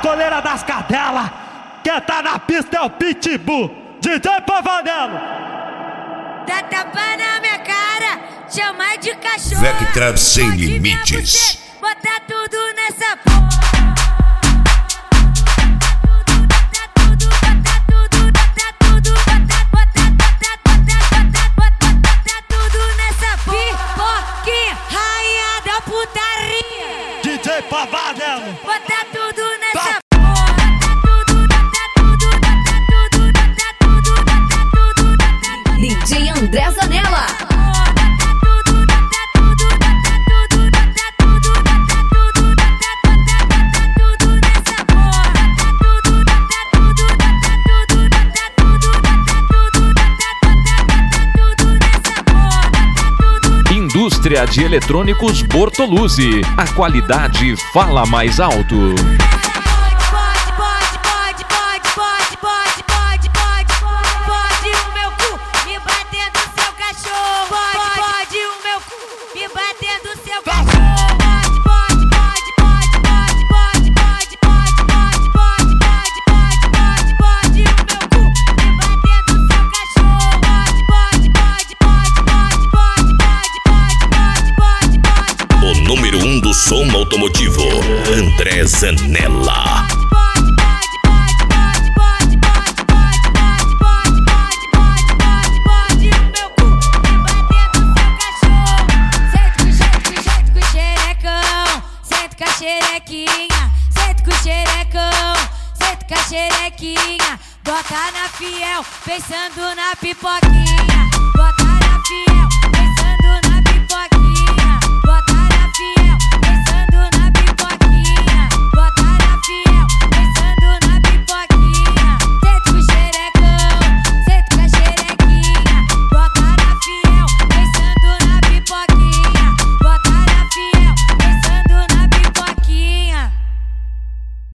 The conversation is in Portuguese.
coleira das cadelas. Quem tá na pista é o Pitbull, DJ Pavanello. Dá tapa na minha cara, chama de cachorro. Vectrap sem limites. Bota tudo nessa porra. DJ Pavanello. Bota tudo nessa DJ André Zanella. Indústria de Eletrônicos Bortoluzzi. A qualidade fala mais alto. Pode o meu cu me bater no seu cachorro. Pode o meu cu me bater no seu cachorro. Pode o meu cu me bater no seu cachorro. O número 1 do som automotivo, André Zanella. Xerequinha, bota na fiel, pensando na pipoquinha.